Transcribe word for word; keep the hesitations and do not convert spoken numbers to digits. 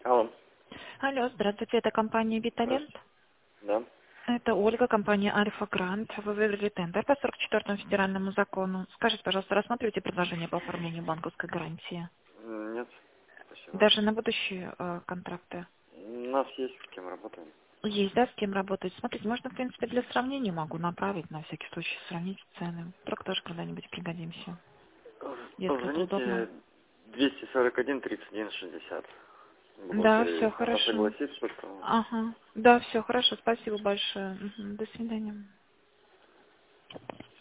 Алло. Алло, здравствуйте, это компания «Виталент». Здравствуйте. Да. Это Ольга, компания «Альфа Грант». Вы выиграли тендер по сорок четвёртому федеральному закону. Скажите, пожалуйста, рассматриваете предложение по оформлению банковской гарантии? М, Нет, спасибо. Даже на будущие э, контракты? У нас есть с кем работаем. Есть, да, с кем работать? Смотрите, можно, в принципе, для сравнения могу направить, на всякий случай сравнить цены. Вдруг тоже когда-нибудь пригодимся, если это удобно. Позвоните двести сорок один тридцать один шестьдесят. Да, Бухгалтер, все если она хорошо. согласится, то... Ага. Да, все хорошо, спасибо большое. Мгм, до свидания.